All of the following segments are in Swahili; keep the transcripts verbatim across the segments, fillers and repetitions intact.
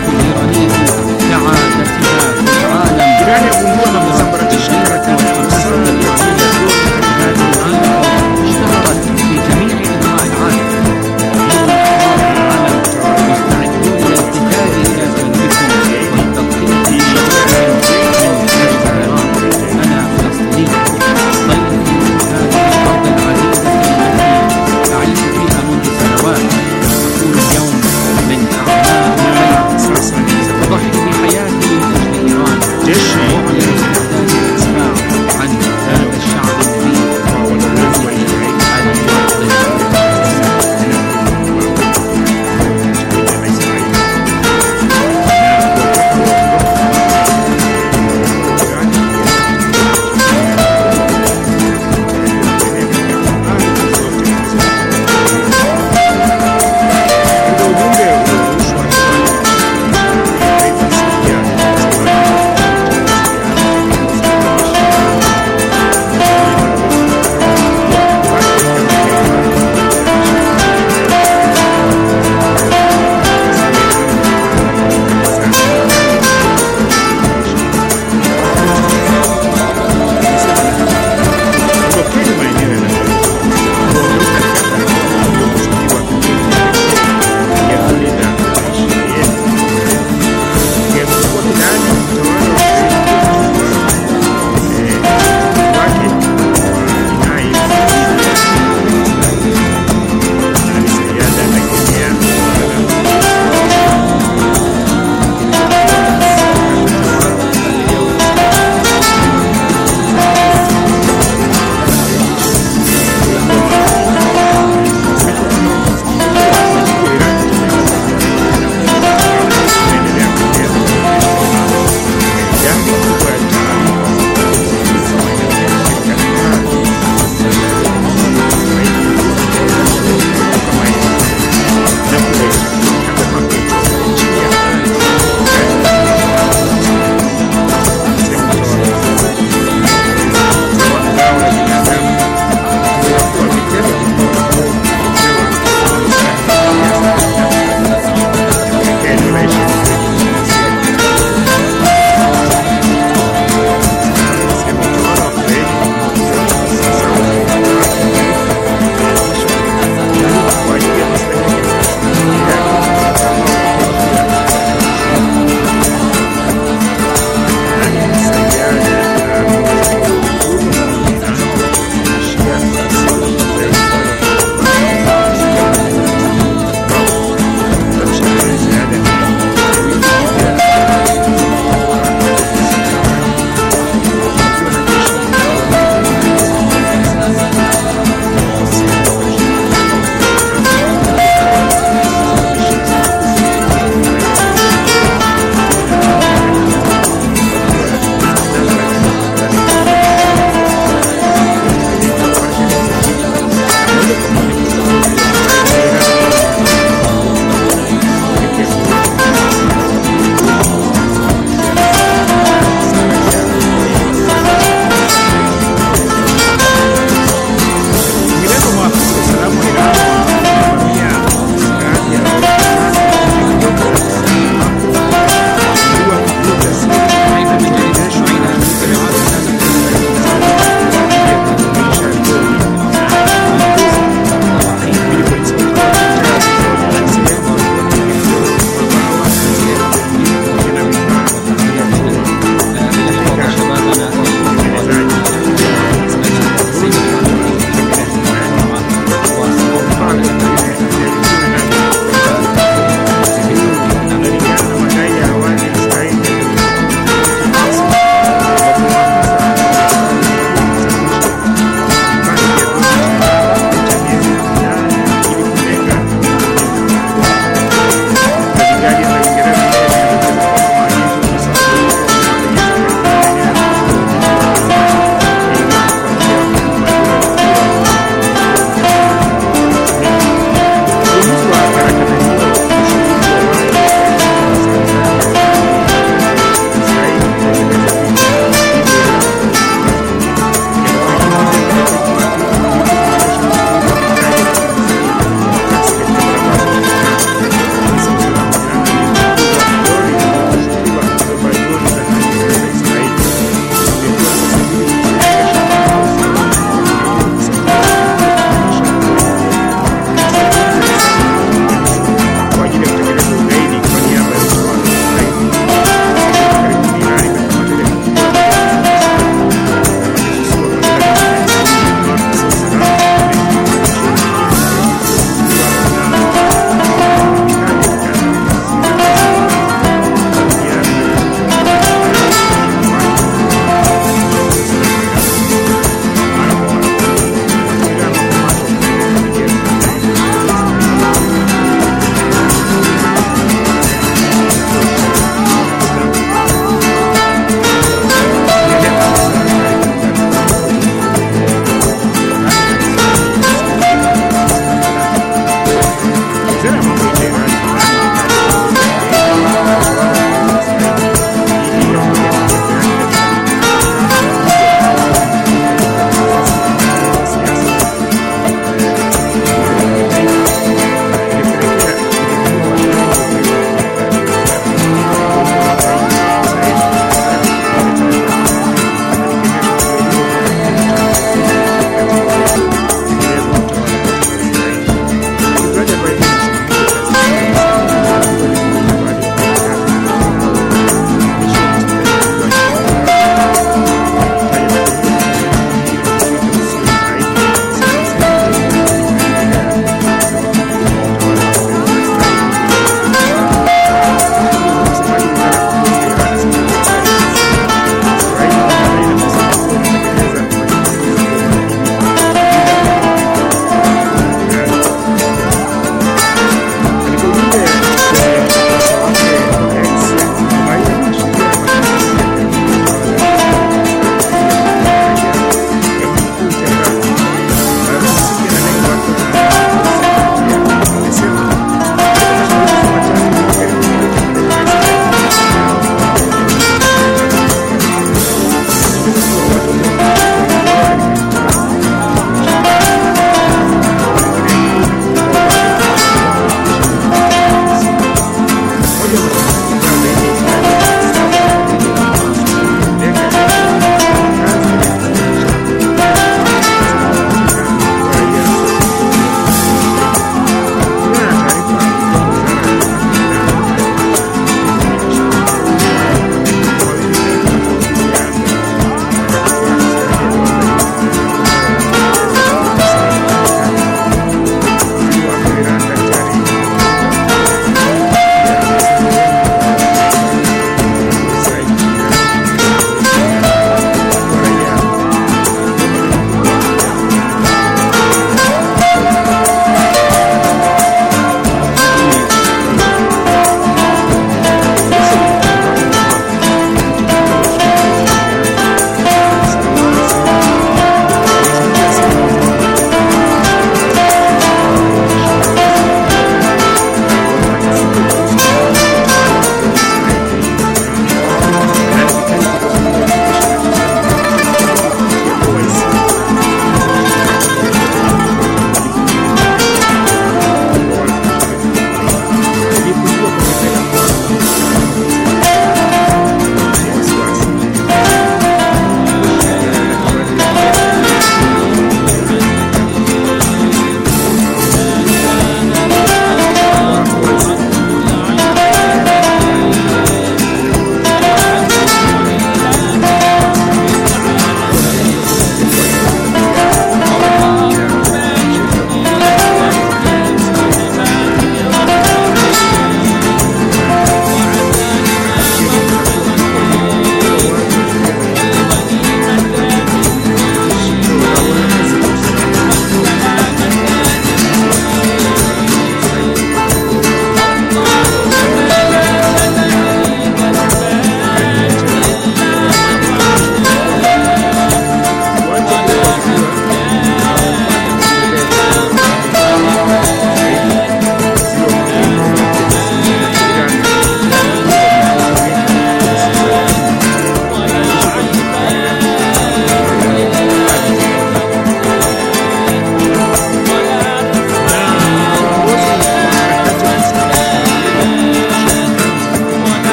الإيرانية كعادتها في العالم. إيران يقومون بمثابرة الشريرة والحماسة الإيرانية هذه العالم اشتهرت في جميع أنحاء العالم. العالم مستعدون للقتال إلى جانبكم والتضحية بشجاعة من أجل إيران. أنا فلسطيني ضيفي هذه الأرض العزيزة التي أعيش فيها منذ سنوات. أقول اليوم من أعماق قلبي سأضحي بحياتي من أجل إيران.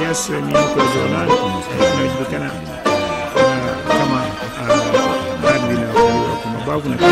Nias ni mko Jordan inajulikana kama ardhi na kwa mabavu na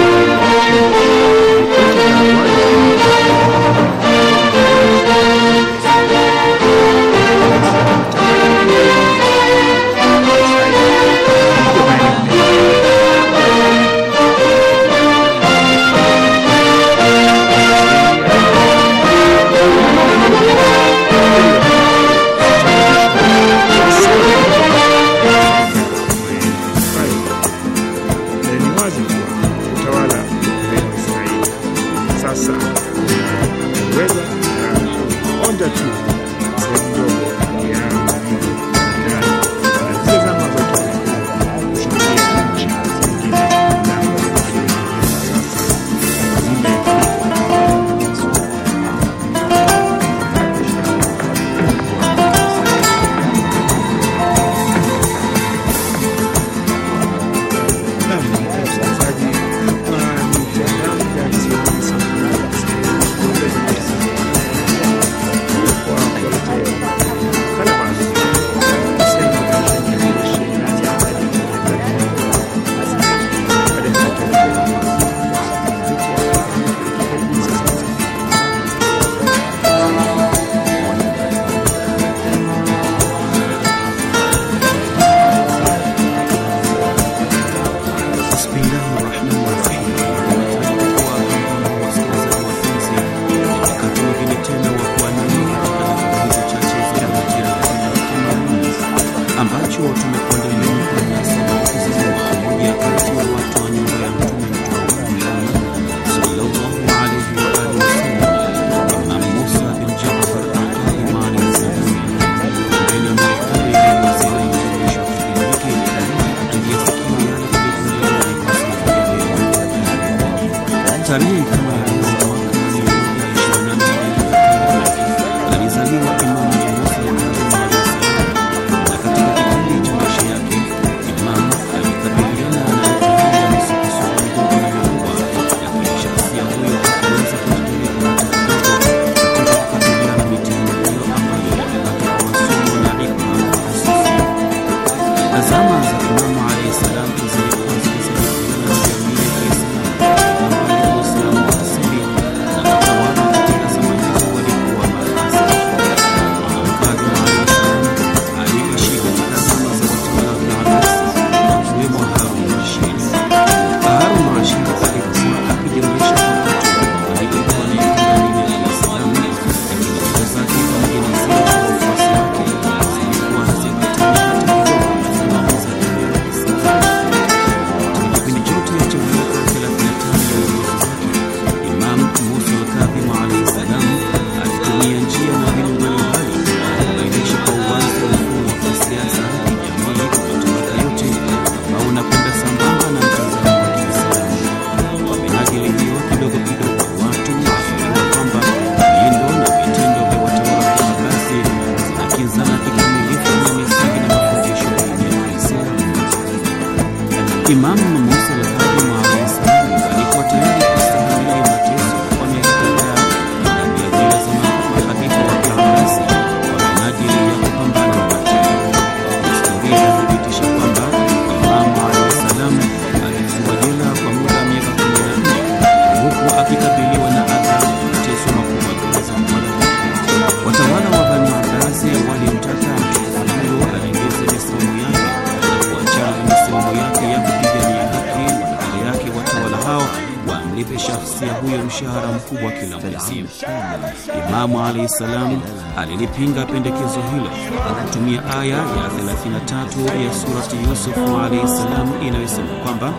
Imamu alayhi salam alilipinga pendekezo hilo kwa kutumia aya ya thelathini na tatu ya surati Yusuf alayhi salam inayosema kwamba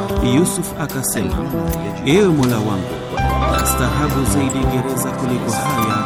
Yusuf akasema, ewe Mola wangu, nastahabu zaidi gereza kuliko haya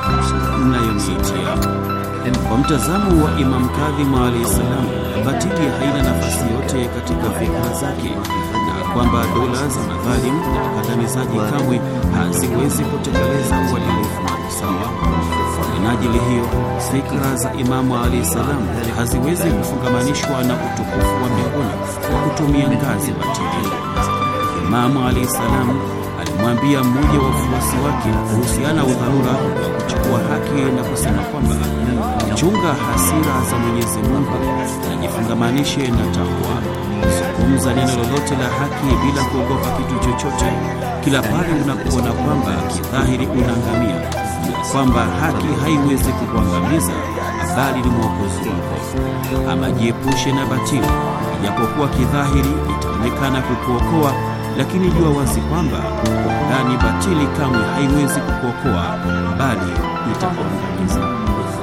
mnayoniitia. Kwa mtazamo wa Imam Kadhim alayhi salam, batili haina nafasi yote katika fikra zake, na kwamba dola za madhalim na wakandamizaji kamwe haziwezi kutekeleza uadilifu na usawa. Kwa minajili hiyo, fikra za Imamu alayhi salam haziwezi kufungamanishwa na utukufu wa mbinguni kwa kutumia ngazi batili. Imamu alayhi salam alimwambia mmoja wa wafuasi wake kuhusiana udharura wa kuchukua haki na kusema kwamba chunga hasira za Mwenyezi Mungu na jifungamanishe na takwa. Zungumza neno lolote la haki bila kuogopa kitu chochote. Kila pale unapoona kwamba kidhahiri unaangamia, kwamba haki haiwezi kukuangamiza bali ni mwokozi wako. Ama jiepushe na batili, ijapokuwa kidhahiri itaonekana kukuokoa, lakini jua wazi kwamba ndani batili kamwe haiwezi kukuokoa bali itakuangamiza.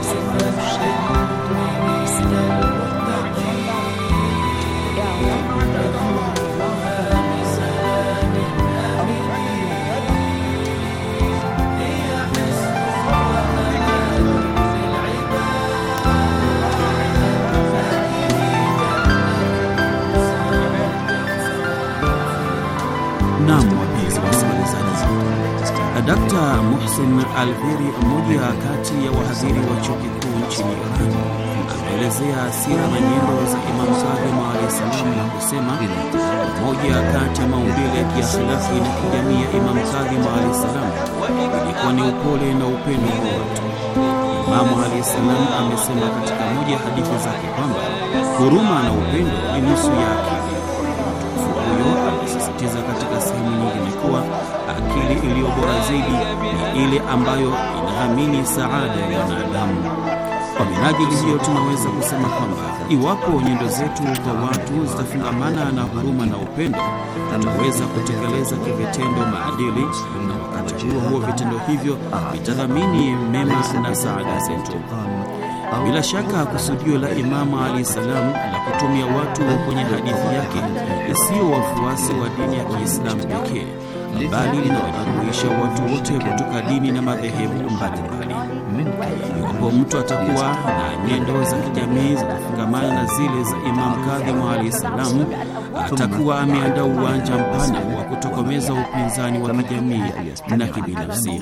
Naam, wapenzi wasikilizaji, Daktari Muhsin Alveri, mmoja kati ya wahadhiri wa chuo kikuu nchini Iran, ameelezea sira na nyendo za Imam Kadhim alayhi salam na kusema moja kati ya maumbile ya kiakhlaki na kijamii ya Imam Kadhim alayhi salam ilikuwa ni upole na upendo kwa watu. Imam alayhi salam amesema katika moja ya hadithi zake kwamba huruma na upendo ni nusu ya akili. Huyo amesisitiza katika sehemu nyingine kuwa akili iliyo bora zaidi ni ile ambayo inaamini saada ya wanadamu. Kwa minajili hiyo tunaweza kusema kwamba iwapo nyendo zetu kwa watu zitafungamana na huruma na upendo, tutaweza kutekeleza kivitendo maadili, na wakati huo huo vitendo hivyo vitadhamini mema na saada zetu. Bila shaka kusudio la Imamu alayhi salam la kutumia watu kwenye hadithi yake sio wafuasi wa dini ya Kiislamu pekee, bali linawajumuisha watu wote kutoka dini na madhehebu mbalimbali. Iwapo mtu atakuwa na nyendo za kijamii za kufungamana na zile za Imam Kadhim alayhi salam, atakuwa ameandaa uwanja mpana wa kutokomeza upinzani wa kijamii na kibinafsi.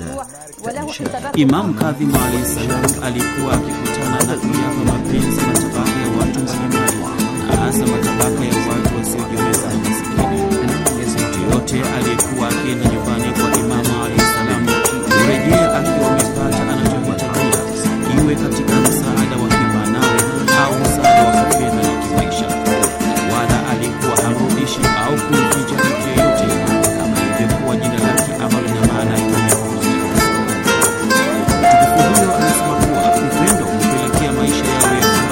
Imam Kadhim alayhi salam alikuwa akikutana na kuyapa mapenzi matabaka ya watu mbalimbali, na hasa matabaka ya watu wasiojiweza na masikini. Mtu yote aliyekuwa akienda nyumbani kwa Imam alayhi salam kurejea akiwa amepata anachohitajia, iwe katika msaada wa kimaanawi au msaada wa kifedha na kimaisha, wala alikuwa harudishi au kumficha mtu yeyote, kama ilivyokuwa jina lake ambalo lina maana ya Mtukufu huyo anasema kuwa upendo hupelekea maisha yawe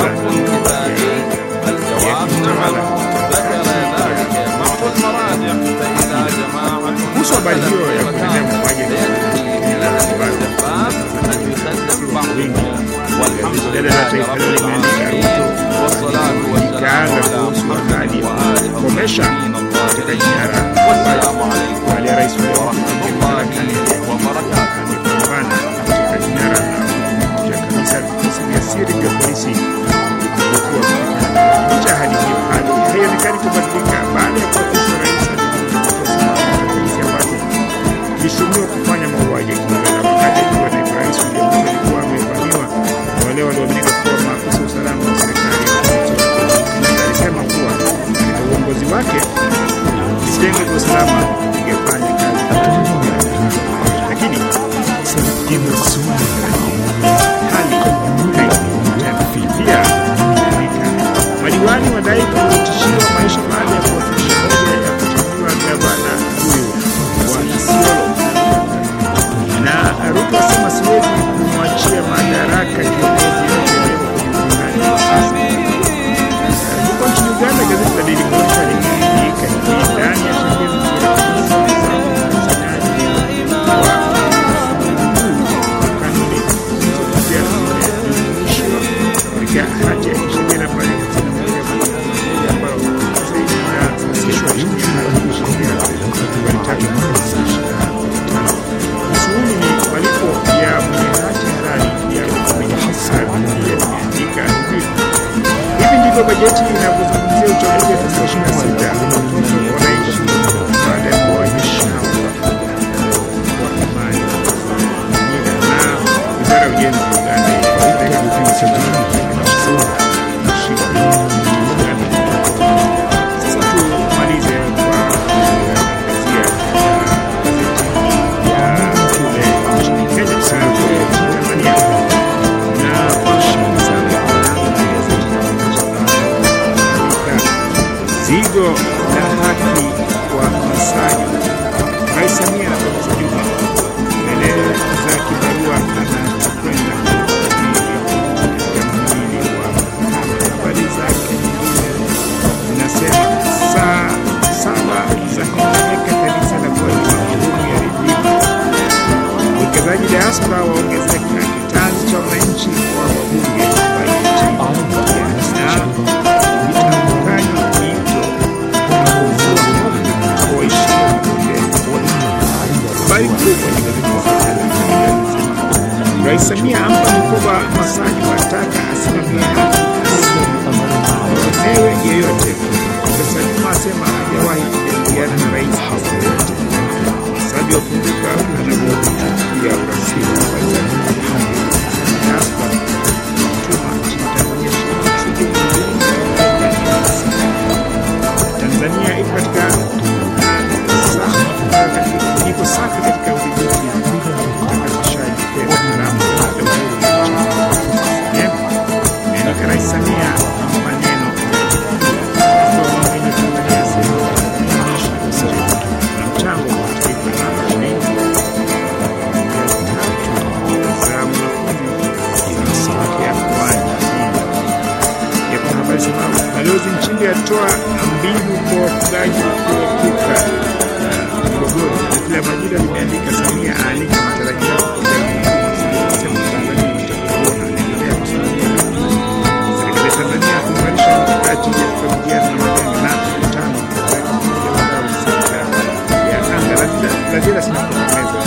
fursa ya kutawala kuhusu habari hiyo ya kuendelea mauaji gazeti la Taifa Leo limeandika Ruto ikaanga kuhusu ahadi ya kukomesha utekaji nyara wale rais madarakani amepambana na utekaji nyara na kuja kabisa vikosi vya siri vya polisi vilivyokuwa licha ya ahadi hiyo hali haionekani kubadilika baada ya kuapishwa rais polisi ambazo ilishuhudiwa kufanya mauaji ya kiholela wakati akiwa naibu rais William Ruto alikuwa amevamiwa na wale walioaminika kuwa maafisa wa usalama wa serikali. Alisema kuwa katika uongozi wake vitengo vya usalama vingefanya kazi, lakini hali pia madiwani wadai kutishiwa maisha baada ya kuwafikisha hoja ya kuchaguliwa gavana huyu wa Isiolo, na Ruto asema siwezi kumwachia madaraka kiongozi yote leo sasa. Huko nchini Uganda, gazeti la Daily Monitor limeandika hivi ndani ya sheria katika hati ya sheria na pale ambayo zaidi ya sasishwa sheria na sheria walitaka usuli ni malipo ya mwenye hati halali ya kumenyesha imeandika hivi hivi ndivyo bajeti inavyozungumzia uchaguzi wa tisa ishirini na sita watoto wanaishi baada ya kuonyesha kwa imani na wizara ya ujenzi Uganda ilitaka kupima sajili zigo la haki kwa Masai. Rais Samia anapoanza juma mbele za kibarua anakwenda ya mwili wa habari zake zinasema saa saba za kuelekea kanisa la kwa mahudumu ya redio. Uwekezaji diaspora waongezeka, kitanzi cha wananchi wa wabunge wa nchi na Rais Samia ampa mikoba Masai wataka asimamie haki ewe yeyote. Rais Samia asema hajawahi kujadiliana na rais yeyote. Masai wakumbuka anapohutubia urasimu wa Tanzania iko katika iko safi katika udhibiti utakasishaji fedha haramu na uhuru nchini. Neno Rais Samia maneno mwenye Tanzania sema na mchango wa taifa na shilingi za mwanafunzi samaki ya kwani ya kwa habari sema balozi Nchimbi atoa mbinu kwa wafugaji kuepuka migogoro. Kila Majira limeandika Samia aanika matarajio ya kusema Tanzania itakuwa inaendelea kusimamia serikali ya Tanzania kuimarisha mikakati ya kukabiliana na majanga na mkutano wa wadau sekta ya anga. Lazima sinapotengeneza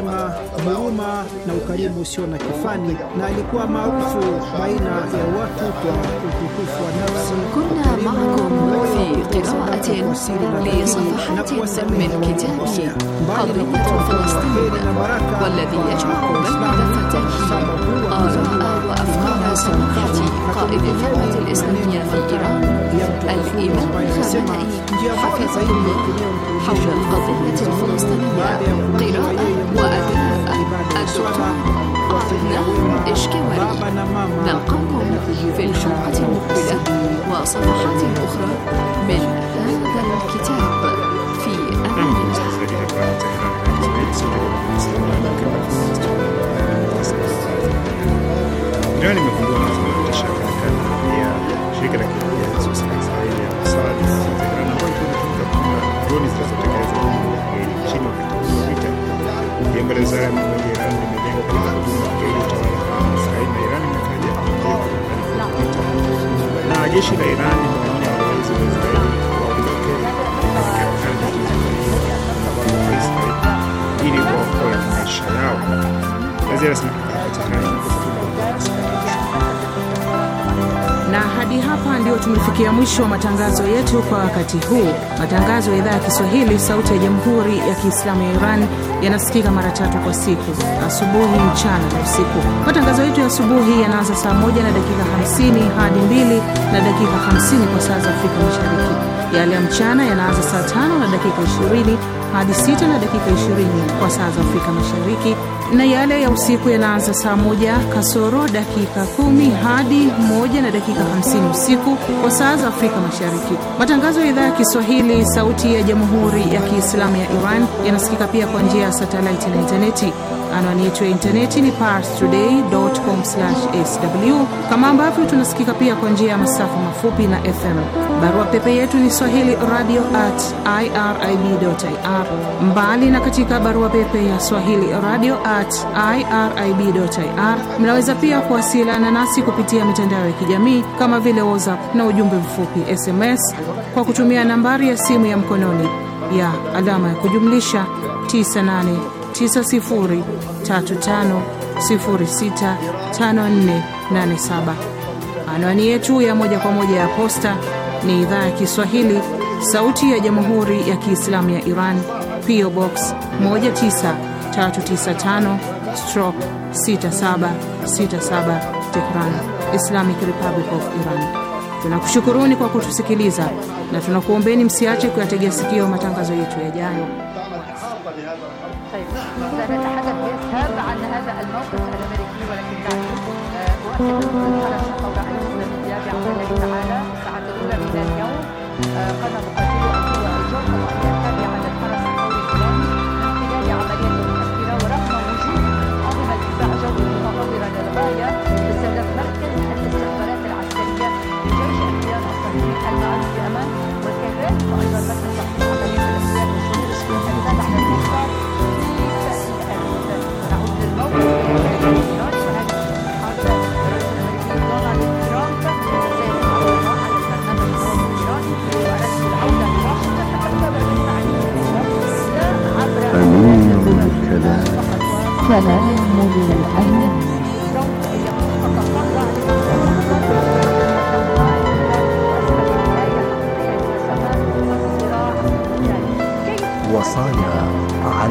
wema, huruma na ukarimu usio na kifani, na alikuwa maarufu baina ya watu kwa utukufu wa nafsi. كنا معكم في قراءة لصفحات من كتاب قضية فلسطين، والذي يجمع بين دفتيه آراء وأفكار سماحة قائد الثورة الإسلامية في إيران الإمام الخامنئي حفظه الله حول القضية الفلسطينية. قراءة وأداء الدكتور عدنان إشكواري. نلقاكم في الحلقة المقبلة وصفحات أخرى من هذا الكتاب في أمان الله. Iran imegundua mazao ya shirika ya shirika la kiraia la Israeli ya Mossad Iran ambayo inatumika kwa droni zinazotekeleza ugaidi nchini wakati wa vita. Jambo la wizara ya mambo ya Iran limelenga katika huduma ya ugaidi utawala wa Israeli, na Iran imetaja na jeshi la Iran pamoja na wawezi wa Israeli waondoke katika ardhi ya Israeli ili kuokoa maisha yao. Waziri rasmi Na hadi hapa ndio tumefikia mwisho wa matangazo yetu kwa wakati huu. Matangazo ya idhaa ya Kiswahili Sauti ya Jamhuri ya Kiislamu ya Iran yanasikika mara tatu kwa siku: asubuhi, mchana na usiku. Matangazo yetu ya asubuhi yanaanza saa moja na dakika hamsini hadi mbili na dakika hamsini kwa saa za Afrika Mashariki. Yale ya mchana yanaanza saa tano na dakika ishirini hadi sita na dakika ishirini kwa saa za Afrika Mashariki, na yale ya usiku yanaanza saa moja kasoro dakika kumi hadi moja na dakika hamsini usiku kwa saa za Afrika Mashariki. Matangazo ya idhaa ya Kiswahili Sauti ya Jamhuri ya Kiislamu ya Iran yanasikika pia kwa njia ya satellite na interneti. Anwani yetu ya interneti ni pars today dot com slash s w, kama ambavyo tunasikika pia kwa njia ya masafa mafupi na F M. Barua pepe yetu ni swahili radio at irib dot i r. Mbali na katika barua pepe ya swahili radio at irib dot i r, mnaweza pia kuwasiliana nasi kupitia mitandao ya kijamii kama vile WhatsApp na ujumbe mfupi S M S kwa kutumia nambari ya simu ya mkononi ya alama ya kujumlisha tisa nane tisa sifuri tatu tano sifuri sita tano nne nane saba. Anwani yetu ya moja kwa moja ya posta ni idhaa ya Kiswahili Sauti ya Jamhuri ya Kiislamu ya Iran, P O Box moja tisa tatu tisa tano stroke sita saba sita saba, Tehran, Islamic Republic of Iran. Tunakushukuruni kwa kutusikiliza na tunakuombeni msiache kuyategea sikio matangazo yetu yajayo. سنتحدث بإسهاب عن هذا الموقف الأمريكي، ولكن دعني أؤكد الحرس الثورة الإسلامية بعون الله تعالى الساعة الأولى من اليوم قد تقاتل القوى الجرة التابعة للحرس الثوري الإيراني من خلال عملية مؤثرة ورغم وجود أنظمة دفاع جوي متطورة للغاية باستهداف مركز الاستخبارات العسكرية لجيش الكيان الصهيوني المعروف بأمان، وكذلك أيضا مركز تحقيق عملية الاحتلال والجنود الإسرائيلي على الإنقاذ كلام للأمن. وصايا على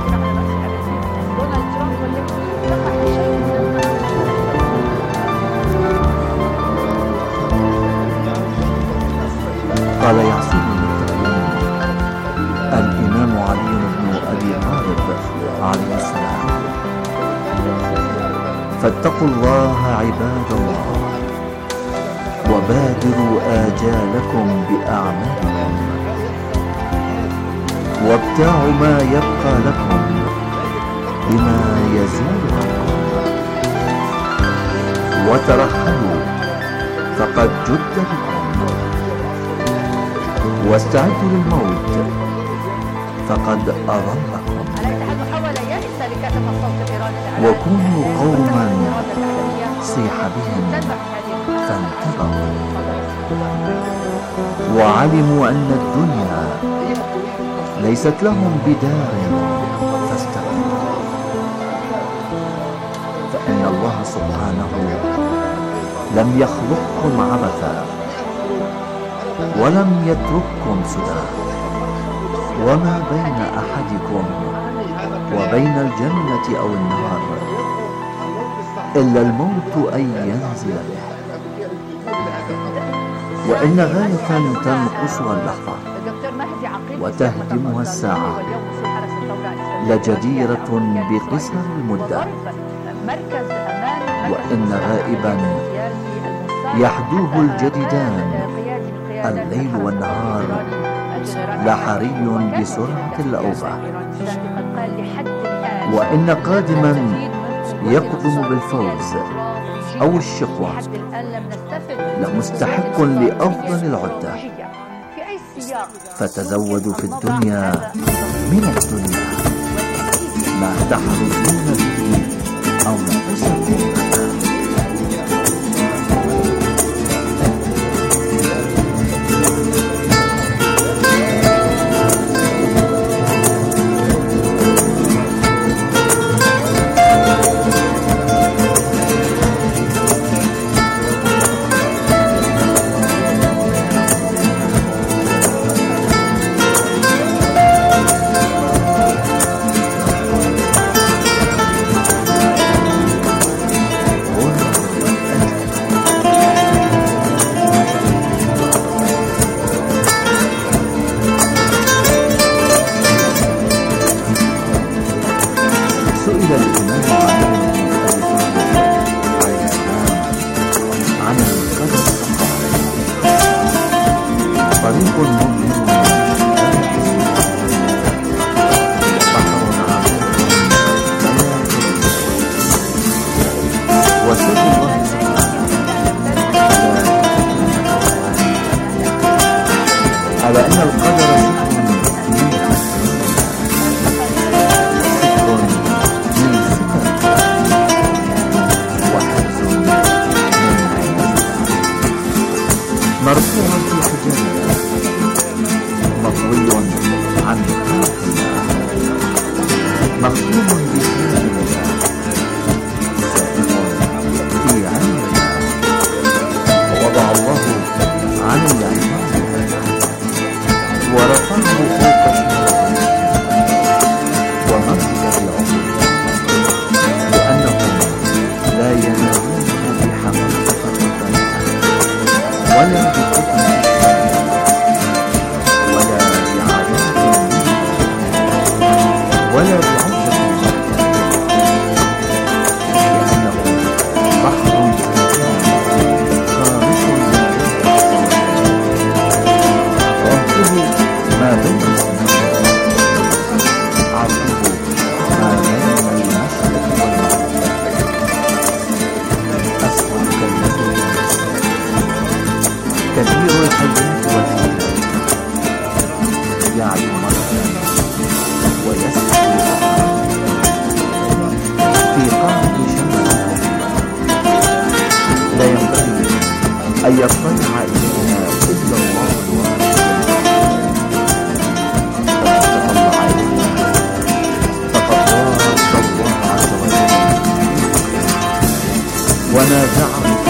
قال يعصيب المتقين الإمام علي بن أبي طالب عليه السلام: فاتقوا الله عباد الله وبادروا آجالكم بأعمالكم وابتاعوا ما يبقى لكم بما يزول عنكم وترحلوا فقد جد بكم واستعدوا للموت فقد أضلكم وكونوا قوما صيح بهم فانتظروا وعلموا أن الدنيا ليست لهم بدار فاستغفروا لم يخلقكم عبثا ولم يترككم سدى، وما بين أحدكم وبين الجنة أو النار إلا الموت أن ينزل به، وإن غاية تنقصها اللحظة وتهدمها الساعة لجديرة بقصر المدة، وإن غائبا يحدوه الجديدان الليل والنهار لحري بسرعة الأوبة، وإن قادما يقدم بالفوز أو الشقوة لمستحق لأفضل العدة، فتزودوا في الدنيا من الدنيا ما تحرزون به أنفسكم. على أن القدر سكر من سكر وحفظ من عز، مرفوع في حجابنا مطوي عن خلق الله، مختوم بكتاب الله، سائق في علم الله، ووضع الله عن العباد ورفعه فوق الشهوات ومركز العقول، لأنهم لا ينالونه بحقيقة ربانية ولا بحكم ولا بعادات ولا بعزة لأنه بحر خالص ما بين السماء عرضه ما بين المشرق والمغرب، أسود كالبدر والمساء، كثير الحياة والحياة، يعلو مرة ويسكن في قاعة شمس لا ينبغي أن يطلع إليها إلا الله الواحد، ونازعه